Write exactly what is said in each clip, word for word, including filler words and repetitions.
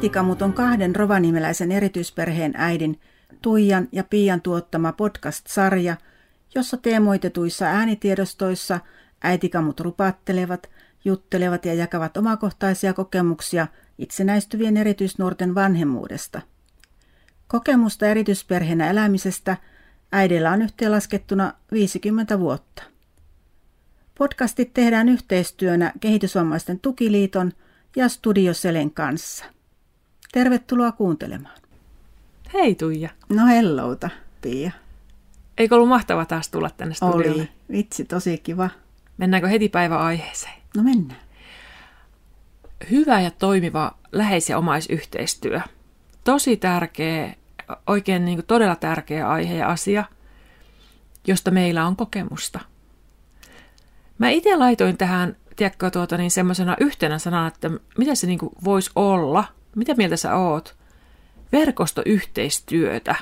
Äitikamut on kahden rovaniemeläisen erityisperheen äidin, Tuijan ja Piian tuottama podcast-sarja, jossa teemoitetuissa äänitiedostoissa äitikamut rupattelevat, juttelevat ja jakavat omakohtaisia kokemuksia itsenäistyvien erityisnuorten vanhemmuudesta. Kokemusta erityisperheenä elämisestä äidillä on yhteenlaskettuna viisikymmentä vuotta. Podcastit tehdään yhteistyönä Kehitysvammaisten tukiliiton ja Studio Selen kanssa. Tervetuloa kuuntelemaan. Hei Tuija. No hellouta, Pia. Eikö ollut mahtava taas tulla tänne studiolle? Oli. Vitsi, tosi kiva. Mennäänkö heti päivän aiheeseen? No mennään. Hyvä ja toimiva läheis- ja omaisyhteistyö. Tosi tärkeä, oikein niin kuin todella tärkeä aihe ja asia, josta meillä on kokemusta. Mä itse laitoin tähän, tiedätkö, tuota, niin semmoisena yhtenä sanana, että mitä se niin kuin voisi olla, mitä mieltä sä oot, verkostoyhteistyötä.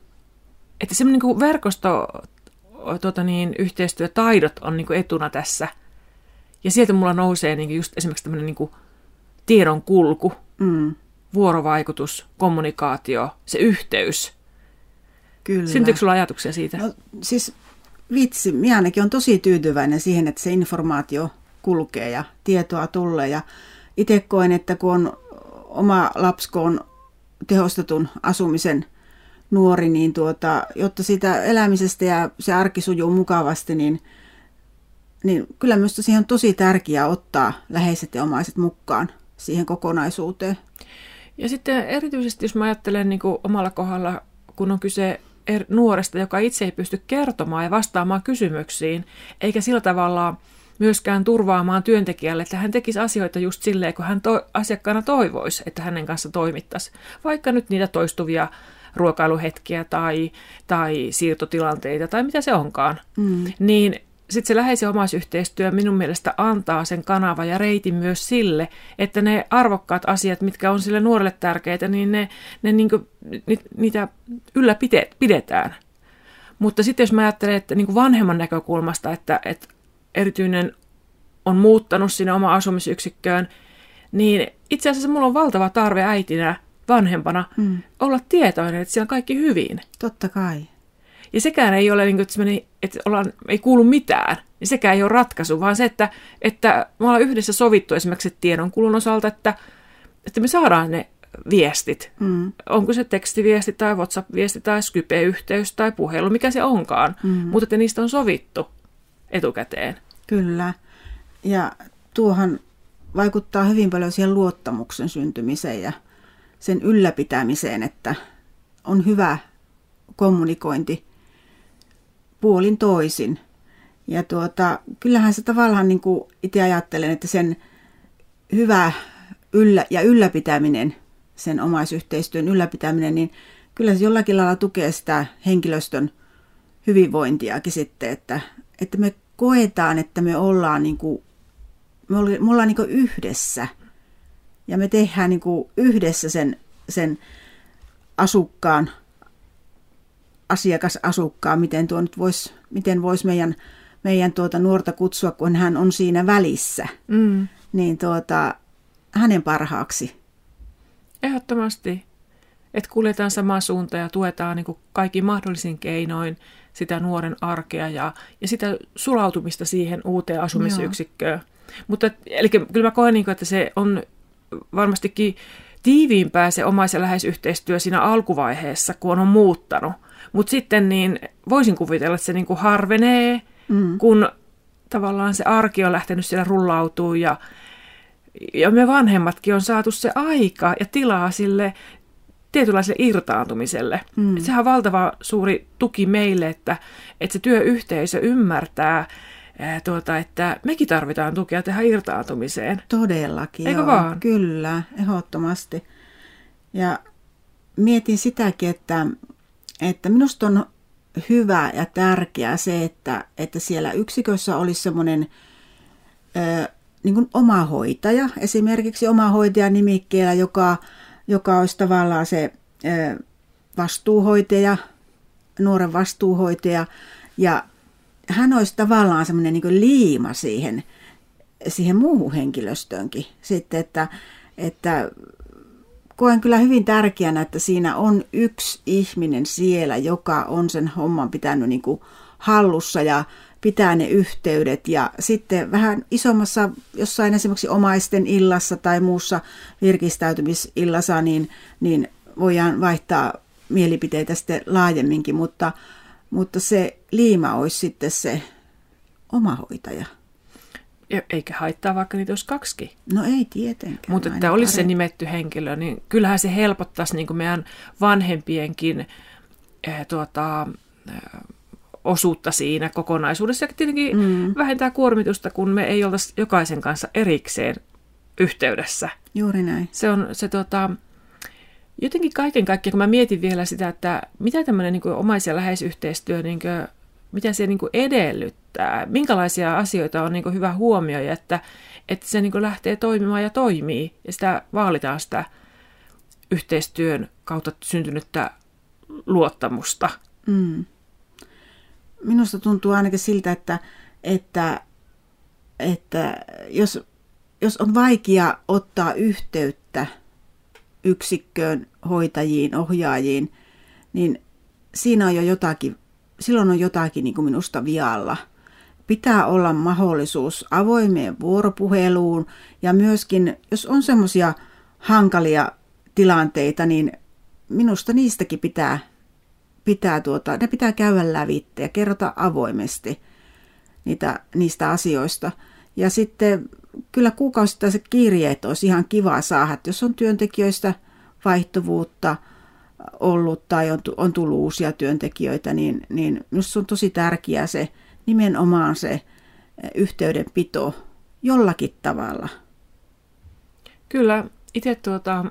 Että semmoinen niin kuin verkosto, tuota, niin, yhteistyötaidot on niin kuin etuna tässä. Ja sieltä mulla nousee niin kuin just esimerkiksi tämmöinen niin kuin tiedon kulku, mm. vuorovaikutus, kommunikaatio, se yhteys. Kyllä. Syntyykö sulla ajatuksia siitä? No, siis vitsi, minä ainakin olen tosi tyytyväinen siihen, että se informaatio kulkee ja tietoa tulee. Ja itse koen, että kun on oma lapsi, kun on tehostetun asumisen nuori, niin tuota, jotta siitä elämisestä ja se arki sujuu mukavasti, niin, niin kyllä minusta siihen on tosi tärkeää ottaa läheiset ja omaiset mukaan siihen kokonaisuuteen. Ja sitten erityisesti, jos mä ajattelen niin kuin omalla kohdalla, kun on kyse er, nuoresta, joka itse ei pysty kertomaan ja vastaamaan kysymyksiin, eikä sillä tavalla myöskään turvaamaan työntekijälle, että hän tekisi asioita just silleen, kun hän to- asiakkaana toivoisi, että hänen kanssa toimittaisi. Vaikka nyt niitä toistuvia ruokailuhetkiä tai, tai siirtotilanteita tai mitä se onkaan. Mm. Niin sitten se läheisen omaisyhteistyö minun mielestä antaa sen kanavan ja reitin myös sille, että ne arvokkaat asiat, mitkä on sille nuorelle tärkeitä, niin ne, ne niinku, ni, niitä ylläpidetään. Mutta sitten jos mä ajattelen, että niinku vanhemman näkökulmasta, että, että erityinen on muuttanut sinne oma asumisyksikköön, niin itse asiassa mulla on valtava tarve äitinä, vanhempana, mm. olla tietoinen, että siellä on kaikki hyvin. Totta kai. Ja sekään ei ole, että ollaan, ei kuulu mitään, niin sekään ei ole ratkaisu, vaan se, että, että me ollaan yhdessä sovittu esimerkiksi tiedonkulun osalta, että, että me saadaan ne viestit. Mm. Onko se tekstiviesti tai WhatsApp-viesti tai Skype-yhteys tai puhelu, mikä se onkaan, mm. mutta että niistä on sovittu etukäteen. Kyllä. Ja tuohan vaikuttaa hyvin paljon siihen luottamuksen syntymiseen ja sen ylläpitämiseen, että on hyvä kommunikointi puolin toisin. Ja tuota, kyllähän se tavallaan niin kuin itse ajattelen, että sen hyvä yllä ja ylläpitäminen, sen omaisyhteistyön ylläpitäminen, niin kyllä se jollakin lailla tukee sitä henkilöstön hyvinvointiakin sitten, että, että me koetaan, että me ollaan, niin kuin, me ollaan niin kuin yhdessä. Ja me tehdään niin kuin yhdessä sen, sen asukkaan, asiakasasukkaan, miten tuo nyt vois, miten voisi meidän, meidän tuota nuorta kutsua, kun hän on siinä välissä, mm. niin tuota, hänen parhaaksi. Ehdottomasti, että kuljetaan samaan suuntaan ja tuetaan niin kuin kaikin mahdollisin keinoin sitä nuoren arkea ja, ja sitä sulautumista siihen uuteen asumisyksikköön. Mutta eli kyllä mä koen, että se on varmastikin tiiviimpää se omais- ja läheisyhteistyö siinä alkuvaiheessa, kun on muuttanut. Mutta sitten niin voisin kuvitella, että se niin kuin harvenee, mm. kun tavallaan se arki on lähtenyt siellä rullautumaan ja, ja me vanhemmatkin on saatu se aika ja tilaa sille tietynlaiselle irtaantumiselle. Mm. Sehän on valtava suuri tuki meille, että, että se työyhteisö ymmärtää, Tuota, että mekin tarvitaan tukea tähän irtaantumiseen. Todellakin, eikö joo. vaan? Kyllä, ehdottomasti. Ja mietin sitäkin, että, että minusta on hyvä ja tärkeää se, että, että siellä yksikössä olisi semmoinen ö, niin kuin omahoitaja, esimerkiksi omahoitaja nimikkeellä, joka, joka olisi tavallaan se ö, vastuuhoitaja, nuoren vastuuhoitaja, ja hän olisi tavallaan semmoinen niin kuin liima siihen, siihen muuhun henkilöstöönkin. Sitten, että, että koen kyllä hyvin tärkeänä, että siinä on yksi ihminen siellä, joka on sen homman pitänyt niin kuin hallussa ja pitää ne yhteydet. Ja sitten vähän isommassa, jossain esimerkiksi omaisten illassa tai muussa virkistäytymisillassa, niin, niin voidaan vaihtaa mielipiteitä sitten laajemminkin, mutta, mutta se liima olisi sitten se omahoitaja. Eikä haittaa, vaikka niitä olisi kaksikin. No ei tietenkään. Mutta että olisi se nimetty henkilö, niin kyllähän se helpottaisi niin kuin meidän vanhempienkin eh, tuota, eh, osuutta siinä kokonaisuudessa. Ja tietenkin mm. vähentää kuormitusta, kun me ei oltaisi jokaisen kanssa erikseen yhteydessä. Juuri näin. Se on se tuota, jotenkin kaiken kaikkiaan, kun mä mietin vielä sitä, että mitä tämmöinen niin kuin omais- ja läheisyhteistyö, niin kuin, mitä se niin kuin edellyttää, minkälaisia asioita on niin kuin hyvä huomioida, että, että se niin kuin lähtee toimimaan ja toimii, ja sitä vaalitaan sitä yhteistyön kautta syntynyttä luottamusta. Mm. Minusta tuntuu ainakin siltä, että, että, että jos, jos on vaikea ottaa yhteyttä yksikköön, hoitajiin, ohjaajiin, niin siinä on jo jotakin, silloin on jotakin niin kuin minusta vialla. Pitää olla mahdollisuus avoimeen vuoropuheluun ja myöskin, jos on semmoisia hankalia tilanteita, niin minusta niistäkin pitää, pitää, tuota, ne pitää käydä lävitse ja kerrota avoimesti niitä, niistä asioista. Ja sitten kyllä kuukausittaiset kirjeet olisi ihan kiva saada, että jos on työntekijöistä vaihtuvuutta ollut tai on, on tullut uusia työntekijöitä, niin, niin minusta on tosi tärkeää se nimenomaan se yhteydenpito jollakin tavalla. Kyllä, itse tuota,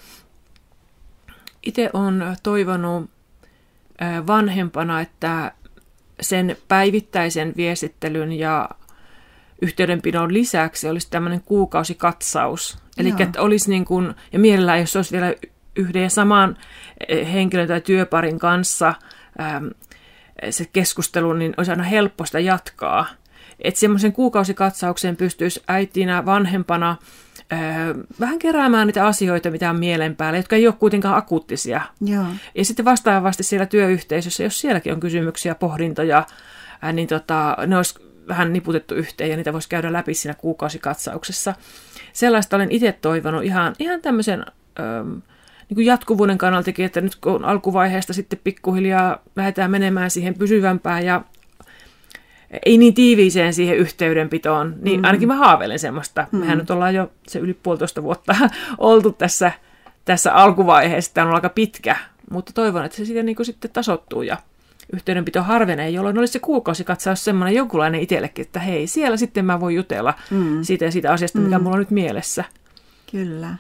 itse olen toivonut vanhempana, että sen päivittäisen viestittelyn ja yhteydenpidon lisäksi olisi tämmöinen kuukausikatsaus. Eli että olisi niin kuin, ja mielellään, jos olisi vielä yhden ja saman henkilön tai työparin kanssa ähm, se keskustelu, niin olisi aina helppo sitä jatkaa. Että semmoisen kuukausikatsauksen pystyisi äitinä, vanhempana äh, vähän keräämään niitä asioita, mitä on mielen päällä, jotka ei ole kuitenkaan akuuttisia. Joo. Ja sitten vastaavasti siellä työyhteisössä, jos sielläkin on kysymyksiä, pohdintoja, äh, niin tota, ne olisi vähän niputettu yhteen ja niitä voisi käydä läpi siinä kuukausikatsauksessa. Sellaista olen itse toivonut ihan, ihan tämmöisen ähm, niin kuin jatkuvuuden kannaltakin, että nyt kun alkuvaiheesta sitten pikkuhiljaa lähdetään menemään siihen pysyvämpään ja ei niin tiiviiseen siihen yhteydenpitoon, niin mm-hmm. ainakin mä haaveilen semmoista. Mm-hmm. Mehän nyt ollaan jo se yli puolitoista vuotta oltu tässä, tässä alkuvaiheessa, tämä on aika pitkä, mutta toivon, että se siitä niin kuin sitten tasoittuu ja yhteydenpito harvenee, jolloin olisi se kuukausikatsaus semmoinen jonkunlainen itsellekin, että hei, siellä sitten mä voin jutella mm. siitä ja siitä asiasta, mikä mm. mulla on nyt mielessä. Kyllä.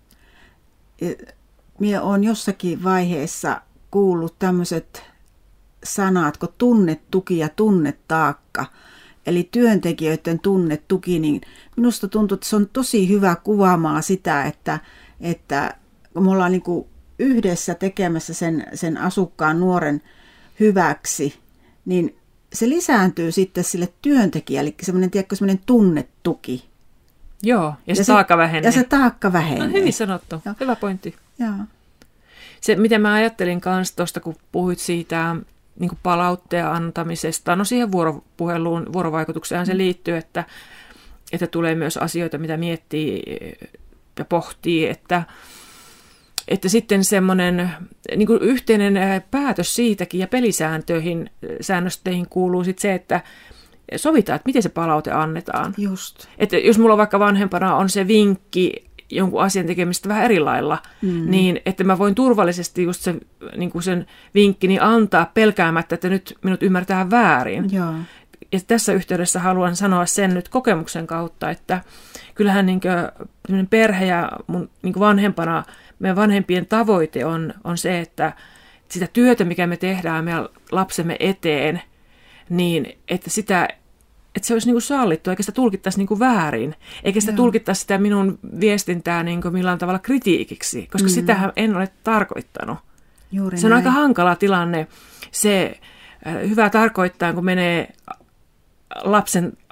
Minä olen jossakin vaiheessa kuullut tämmöiset sanat kuin tunnetuki ja tunnetaakka. Eli työntekijöiden tunnetuki, niin minusta tuntuu, että se on tosi hyvä kuvaamaan sitä, että, että kun me ollaan niin kuin yhdessä tekemässä sen, sen asukkaan nuoren hyväksi, niin se lisääntyy sitten sille työntekijälle, eli semmoinen, tiedätkö, semmoinen tunnetuki. Joo, ja, ja se taakka vähenee. Ja se taakka vähenee. No, hyvin sanottu, Joo. Hyvä pointti. Joo. Se, mitä mä ajattelin kanssa tuosta, kun puhuit siitä niin kuin palautteen antamisesta, no siihen vuoropuheluun, vuorovaikutukseen se liittyy, että, että tulee myös asioita, mitä miettii ja pohtii, että Että sitten semmoinen niin kuin yhteinen päätös siitäkin ja pelisääntöihin, säännösteihin kuuluu sitten se, että sovitaan, että miten se palaute annetaan. Just. Että jos mulla vaikka vanhempana on se vinkki jonkun asian tekemistä vähän eri lailla, mm. niin että mä voin turvallisesti just sen, niin kuin sen vinkkini antaa pelkäämättä, että nyt minut ymmärtää väärin. Joo. Ja tässä yhteydessä haluan sanoa sen nyt kokemuksen kautta, että kyllähän niin kuin perhe ja mun niin kuin vanhempana, meidän vanhempien tavoite on, on se, että sitä työtä, mikä me tehdään meidän lapsemme eteen, niin että, sitä, että se olisi niin kuin sallittua, eikä sitä tulkittaisi niin kuin väärin, eikä sitä Joo. tulkittaisi sitä minun viestintää niin kuin millään tavalla kritiikiksi, koska mm. sitähän en ole tarkoittanut. Juuri se on näin. aika hankala tilanne, se hyvä tarkoittaa, kun menee lapsen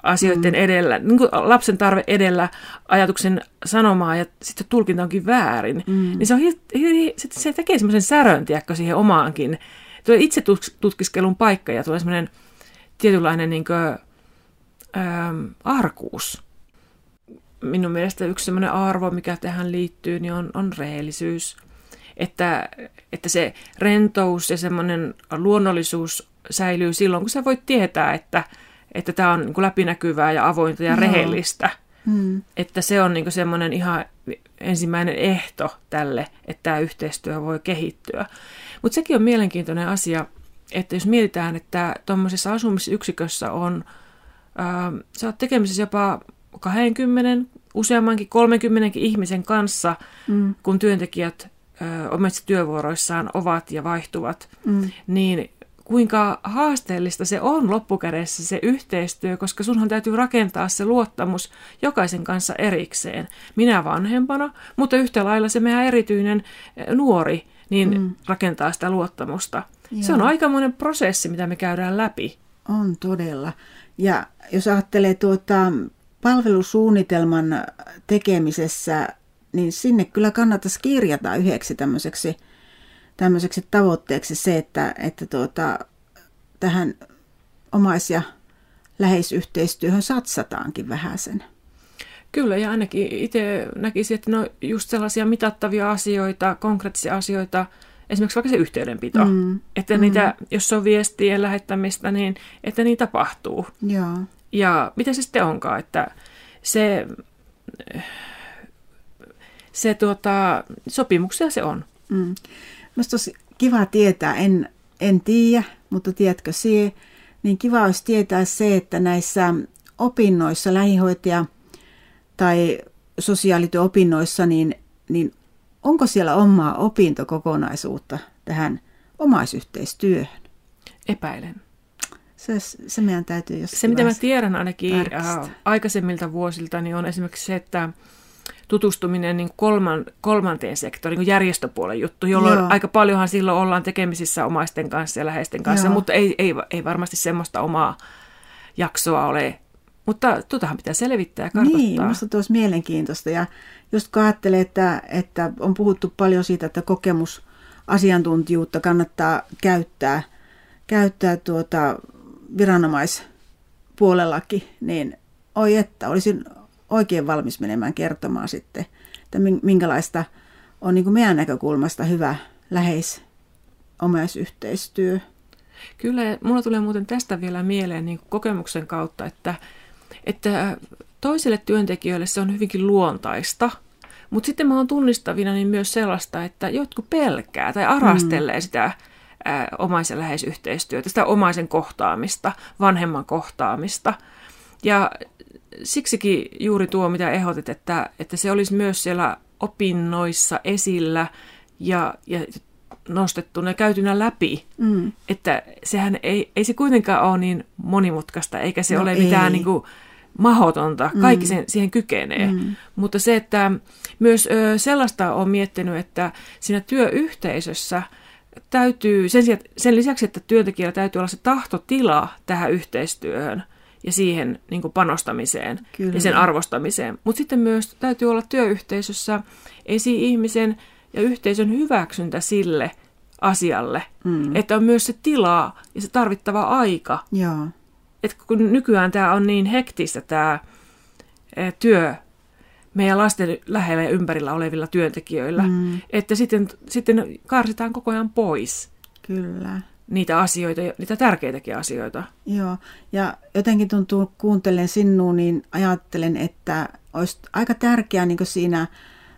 asioiden mm. edellä, niin kuin lapsen tarve edellä ajatuksen sanomaa ja sitten tulkinta onkin väärin, mm. niin se, on, se tekee semmoisen särön, tiedätkö, siihen omaankin. Tulee itse tutkiskelun paikka ja tulee semmoinen tietynlainen niin kuin, ähm, arkuus. Minun mielestä yksi semmoinen arvo, mikä tähän liittyy, niin on, on rehellisyys. Että, että se rentous ja semmoinen luonnollisuus säilyy silloin, kun sä voit tietää, että että tämä on niin kuin läpinäkyvää ja avointa ja Joo. rehellistä. Hmm. Että se on niin kuin semmoinen ihan ensimmäinen ehto tälle, että tämä yhteistyö voi kehittyä. Mutta sekin on mielenkiintoinen asia, että jos mietitään, että tuommoisessa asumisyksikössä on, ää, sä oot tekemisissä jopa kaksikymmentä, useammankin kolmekymmentäkin ihmisen kanssa, hmm. kun työntekijät ää, omissa työvuoroissaan ovat ja vaihtuvat, hmm. niin kuinka haasteellista se on loppukädessä se yhteistyö, koska sunhan täytyy rakentaa se luottamus jokaisen kanssa erikseen. Minä vanhempana, mutta yhtä lailla se meidän erityinen nuori niin mm. rakentaa sitä luottamusta. Joo. Se on aikamoinen prosessi, mitä me käydään läpi. On todella. Ja jos ajattelee tuota palvelusuunnitelman tekemisessä, niin sinne kyllä kannattaisi kirjata yhdeksi tämmöiseksi tämmöiseksi tavoitteeksi se, että, että tuota, tähän omais- ja läheisyhteistyöhön satsataankin vähäsen. Kyllä, ja ainakin itse näkisin, että no just sellaisia mitattavia asioita, konkreettisia asioita, esimerkiksi vaikka se yhteydenpito, mm. että niitä, mm. jos on viestien lähettämistä, niin että niin tapahtuu. Joo. Ja mitä se sitten onkaan, että se, se tuota, sopimuksia se on. Mm. Minusta olisi kiva tietää, en, en tiedä, mutta tiedätkö sie, niin kiva olisi tietää se, että näissä opinnoissa, lähihoitaja- tai sosiaalityöopinnoissa, niin, niin onko siellä omaa opintokokonaisuutta tähän omaisyhteistyöhön? Epäilen. Se, se meidän täytyy jossain Se, mitä mä tiedän ainakin äh, aikaisemmilta vuosilta, niin on esimerkiksi se, että tutustuminen niin kolman, kolmanteen sektoriin, niin järjestöpuolen juttu, jolloin Joo. aika paljonhan silloin ollaan tekemisissä omaisten kanssa ja läheisten kanssa, Joo. mutta ei, ei, ei varmasti semmoista omaa jaksoa ole. Mutta tuotahan pitää selvittää ja kartoittaa. Niin, minusta tuo olisi mielenkiintoista. Ja just kun ajattelee, että, että on puhuttu paljon siitä, että kokemusasiantuntijuutta kannattaa käyttää, käyttää tuota viranomaispuolellakin, niin oi että, olisin oikein valmis menemään kertomaan sitten, että minkälaista on niin kuin meidän näkökulmasta hyvä läheis-omaisyhteistyö. Kyllä, mulla tulee muuten tästä vielä mieleen niin kuin kokemuksen kautta, että, että toisille työntekijöille se on hyvinkin luontaista, mutta sitten mä oon tunnistavina niin myös sellaista, että jotkut pelkää tai arastelee mm. sitä ää, omais- ja läheisyhteistyötä, sitä omaisen kohtaamista, vanhemman kohtaamista. Ja siksikin juuri tuo, mitä ehdotit, että, että se olisi myös siellä opinnoissa esillä ja, ja nostettuna ja käytynä läpi. Mm. Että sehän ei, ei se kuitenkaan ole niin monimutkaista, eikä se no ole ei. mitään niin kuin mahdotonta. Kaikki sen, mm. siihen kykenee. Mm. Mutta se, että myös ö, sellaista on miettinyt, että siinä työyhteisössä täytyy, sen, sen lisäksi, että työntekijällä täytyy olla se tahtotila tähän yhteistyöhön, ja siihen niin kuin panostamiseen Kyllä. ja sen arvostamiseen. Mutta sitten myös täytyy olla työyhteisössä esi-ihmisen ja yhteisön hyväksyntä sille asialle, mm. että on myös se tila ja se tarvittava aika. Joo. Et kun nykyään tämä on niin hektistä tämä työ meidän lasten lähellä ja ympärillä olevilla työntekijöillä, mm. että sitten, sitten karsitaan koko ajan pois. Kyllä. Niitä asioita, niitä tärkeitäkin asioita. Joo, ja jotenkin tuntuu, kuuntelen sinua, niin ajattelen, että olisi aika tärkeää niin kuin siinä äh,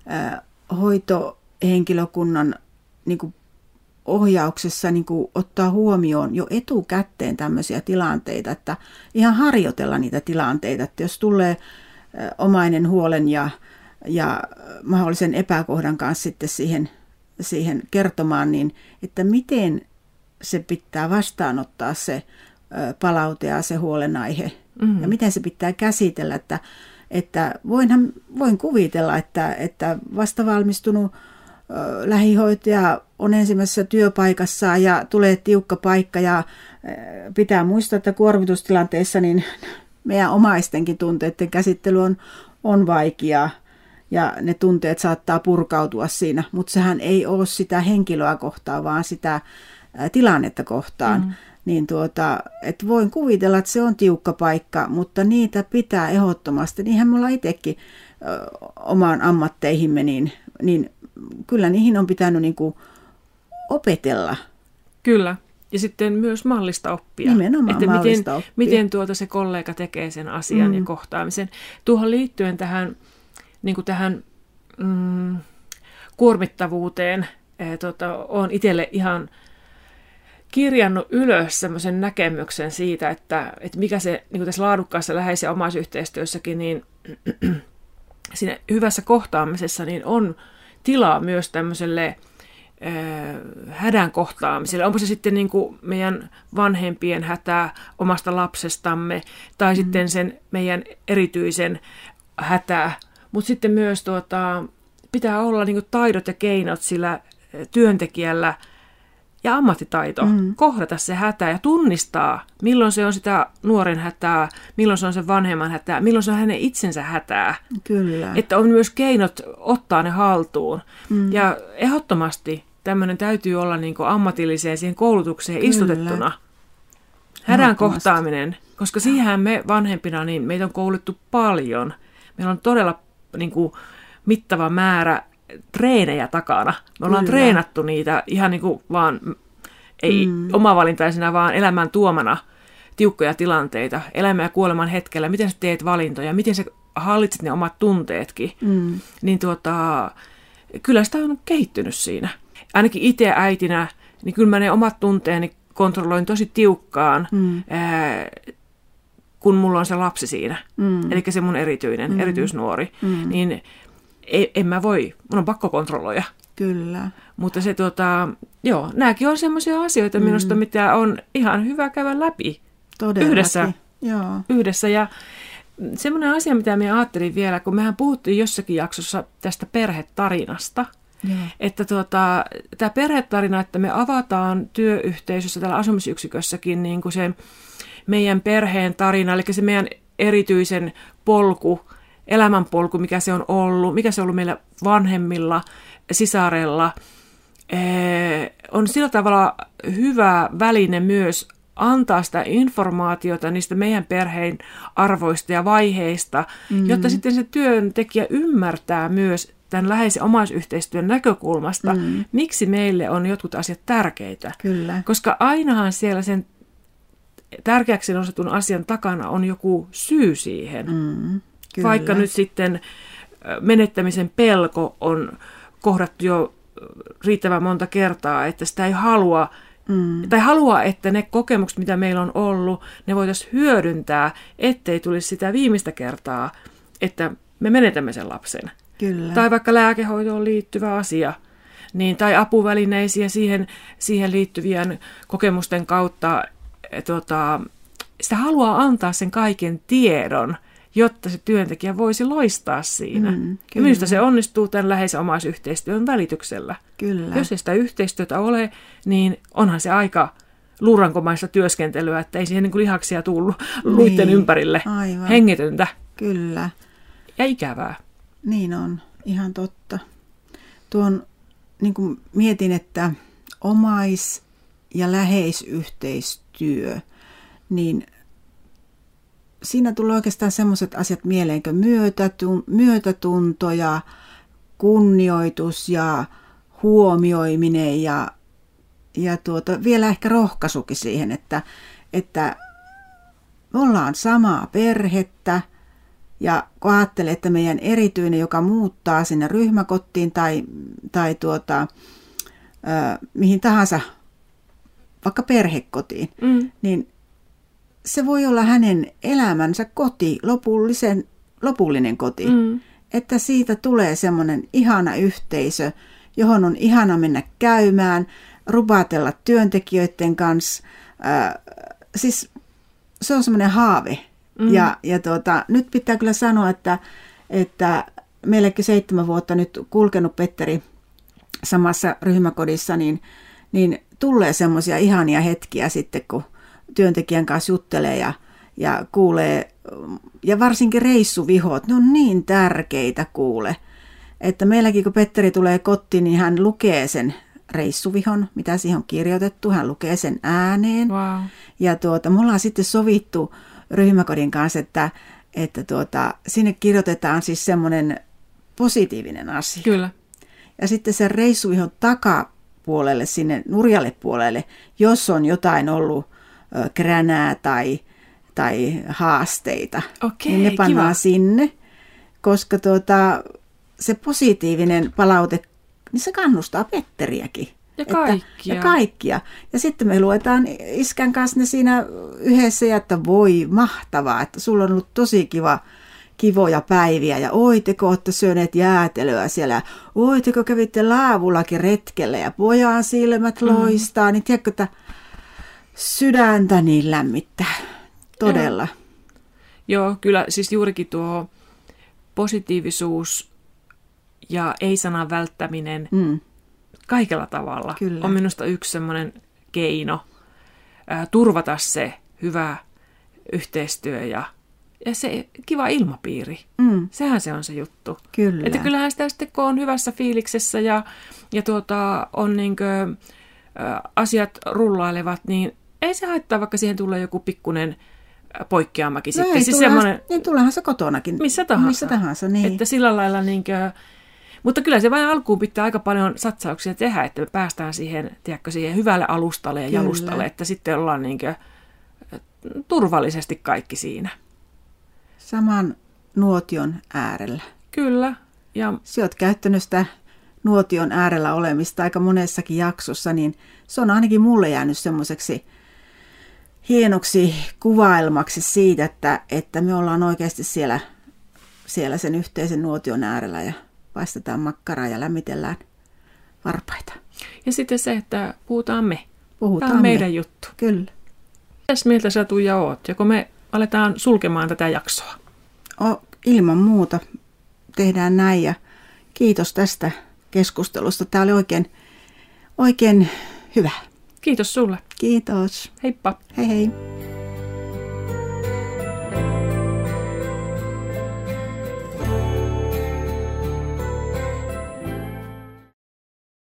hoitohenkilökunnan niin kuin ohjauksessa niin kuin ottaa huomioon jo etukäteen tämmöisiä tilanteita, että ihan harjoitella niitä tilanteita, että jos tulee äh, omainen huolen ja, ja mahdollisen epäkohdan kanssa sitten siihen, siihen kertomaan, niin että miten se pitää vastaanottaa se palaute ja se huolenaihe. Mm-hmm. Ja miten se pitää käsitellä, että, että voinhan, voin kuvitella, että, että vastavalmistunut lähihoitaja on ensimmäisessä työpaikassa ja tulee tiukka paikka ja pitää muistaa, että kuormitustilanteessa niin meidän omaistenkin tunteiden käsittely on, on vaikeaa ja ne tunteet saattaa purkautua siinä, mutta sehän ei ole sitä henkilöä kohtaan, vaan sitä ää, tilannetta kohtaan. Mm. Niin tuota, et voin kuvitella, että se on tiukka paikka, mutta niitä pitää ehdottomasti. Niinhän me ollaan itsekin ö, omaan ammatteihimme, niin, niin kyllä niihin on pitänyt niin kuin opetella. Kyllä. Ja sitten myös mallista oppia. Nimenomaan että mallista miten, oppia. Miten tuota se kollega tekee sen asian mm. ja kohtaamisen. Tuohon liittyen tähän, niin kuin tähän mm, kuormittavuuteen, eh, tota, olen itselle ihan kirjannut ylös semmoisen näkemyksen siitä, että, että mikä se niin kuin tässä laadukkaassa läheis- ja omaisyhteistyössäkin, niin siinä hyvässä kohtaamisessa niin on tilaa myös tämmöiselle hädän kohtaamiselle. Onko se sitten niin kuin meidän vanhempien hätää omasta lapsestamme tai mm. sitten sen meidän erityisen hätää. Mutta sitten myös tuota, pitää olla niin kuin taidot ja keinot sillä työntekijällä ja ammattitaito mm. kohdata se hätä ja tunnistaa, milloin se on sitä nuoren hätää, milloin se on sen vanhemman hätää, milloin se on hänen itsensä hätää. Kyllä. Että on myös keinot ottaa ne haltuun. Mm. Ja ehdottomasti tämmöinen täytyy olla niin kuin ammatilliseen siihen koulutukseen Kyllä. istutettuna. Hädän kohtaaminen, koska siihen me vanhempina, niin meitä on kouluttu paljon. Meillä on todella niin kuin mittava määrä treenejä takana. Me ollaan Kyllä. treenattu niitä ihan niin kuin vaan, ei mm. omavalintaisena, vaan elämän tuomana tiukkoja tilanteita. Elämän ja kuoleman hetkellä, miten sä teet valintoja, miten sä hallitset ne omat tunteetkin. Mm. Niin tuota, kyllä sitä on kehittynyt siinä. Ainakin itse äitinä, niin kyllä mä ne omat tunteeni kontrolloin tosi tiukkaan, mm. ää, kun mulla on se lapsi siinä. Mm. Eli se mun erityinen, mm. erityisnuori. Mm. Niin ei, en mä voi, mun on pakko kontrolloida. Kyllä. Mutta se tota, joo, nämäkin on semmoisia asioita mm. minusta, mitä on ihan hyvä käydä läpi. Todellakin. Yhdessä. Joo. Yhdessä. Ja semmoinen asia, mitä minä ajattelin vielä, kun mehän puhuttiin jossakin jaksossa tästä perhetarinasta, Joo. että tuota, tämä perhetarina, että me avataan työyhteisössä, täällä asumisyksikössäkin niin kuin se meidän perheen tarina, eli se meidän erityisen polku, elämänpolku, mikä se on ollut, mikä se on ollut meillä vanhemmilla, sisarella, on sillä tavalla hyvä väline myös antaa sitä informaatiota niistä meidän perheen arvoista ja vaiheista, mm. jotta sitten se työntekijä ymmärtää myös tämän läheisen omaisyhteistyön näkökulmasta, mm. miksi meille on jotkut asiat tärkeitä. Kyllä. Koska ainahan siellä sen tärkeäksi nostetun asian takana on joku syy siihen. Mm. Vaikka nyt sitten menettämisen pelko on kohdattu jo riittävän monta kertaa, että sitä ei halua, mm. tai haluaa, että ne kokemukset, mitä meillä on ollut, ne voitaisiin hyödyntää, ettei tulisi sitä viimeistä kertaa, että me menetämme sen lapsen. Kyllä. Tai vaikka lääkehoitoon liittyvä asia, niin, tai apuvälineisiä siihen, siihen liittyvien kokemusten kautta, tuota, sitä haluaa antaa sen kaiken tiedon, jotta se työntekijä voisi loistaa siinä. Mm, ja minusta se onnistuu tämän läheisen omaisyhteistyön välityksellä. Kyllä. Jos ei sitä yhteistyötä ole, niin onhan se aika luurankomaista työskentelyä, että ei siihen niin kuin lihaksia tullut niin, luitten ympärille. Aivan. Hengetöntä. Kyllä. Ja ikävää. Niin on, ihan totta. Tuon niin kuin mietin, että omais- ja läheisyhteistyö, niin siinä tulee oikeastaan sellaiset asiat mieleen kuin myötätunto ja kunnioitus ja huomioiminen ja, ja tuota, vielä ehkä rohkaisukin siihen, että, että me ollaan samaa perhettä ja kun ajattelee, että meidän erityinen, joka muuttaa sinne ryhmäkottiin tai, tai tuota, ö, mihin tahansa, vaikka perhekotiin, mm. niin se voi olla hänen elämänsä koti, lopullisen, lopullinen koti. Mm. Että siitä tulee semmoinen ihana yhteisö, johon on ihana mennä käymään, rupatella työntekijöiden kanssa. Äh, siis se on semmoinen haave. Mm. Ja, ja tuota, nyt pitää kyllä sanoa, että, että meillekin seitsemän vuotta nyt kulkenut Petteri samassa ryhmäkodissa, niin, niin tulee semmoisia ihania hetkiä sitten, kun työntekijän kanssa juttelee ja, ja kuulee ja varsinkin reissuvihot, ne on niin tärkeitä kuule, että meilläkin kun Petteri tulee kotiin, niin hän lukee sen reissuvihon, mitä siihen on kirjoitettu, hän lukee sen ääneen. Wow. Ja tuota, me ollaan sitten sovittu ryhmäkodin kanssa, että, että tuota, sinne kirjoitetaan siis semmoinen positiivinen asia. Kyllä. Ja sitten sen reissuvihon takapuolelle, sinne nurjalle puolelle, jos on jotain ollut ö, kränää tai, tai haasteita, Okei, niin ne pannaan kiva. sinne, koska tuota, se positiivinen palaute, niin se kannustaa Petteriäkin. Ja Että, kaikkia. ja kaikkia. Ja sitten me luetaan iskän kanssa ne siinä yhdessä, ja että voi mahtavaa, että sulla on ollut tosi kiva, kivoja päiviä, ja oi teko olette syöneet jäätelöä siellä, oi teko kävitte laavullakin retkellä, ja pojan silmät loistaa, mm. niin tiedätkö, että sydäntä niin lämmittää. Todella. Joo. Joo, kyllä siis juurikin tuo positiivisuus ja ei-sanan välttäminen mm. kaikella tavalla Kyllä. on minusta yksi semmoinen keino ää, turvata se hyvä yhteistyö ja, ja se kiva ilmapiiri. Mm. Sehän se on se juttu. Kyllä. Että kyllähän sitä sitten, kun on hyvässä fiiliksessä ja, ja tuota, on niinkö, ä, asiat rullailevat, niin ei se haittaa, vaikka siihen tulee joku pikkunen poikkeamakin no sitten. Ei, siis tulehan, semmoinen, niin tulehan se kotonakin. Missä tahansa. Missä tahansa, niin. Että sillä lailla niinkö, mutta kyllä se vain alkuun pitää aika paljon satsauksia tehdä, että me päästään siihen, tiedätkö, siihen hyvälle alustalle ja kyllä. jalustalle, että sitten ollaan niinkö turvallisesti kaikki siinä. Saman nuotion äärellä. Kyllä. Ja sä oot käyttänyt sitä nuotion äärellä olemista aika monessakin jaksossa, niin se on ainakin mulle jäänyt semmoiseksi hienoksi kuvailmaksi siitä, että, että me ollaan oikeasti siellä, siellä sen yhteisen nuotion äärellä ja paistetaan makkaraa ja lämmitellään varpaita. Ja sitten se, että puhutaan me. Puhutaan Tämä on meidän me. juttu. Kyllä. Mitäs mieltä sä Tuija oot? Joko me aletaan sulkemaan tätä jaksoa? O, ilman muuta tehdään näin ja kiitos tästä keskustelusta. Tämä oli oikein, oikein hyvä. Kiitos sulle. Kiitos. Heippa. Hei hei.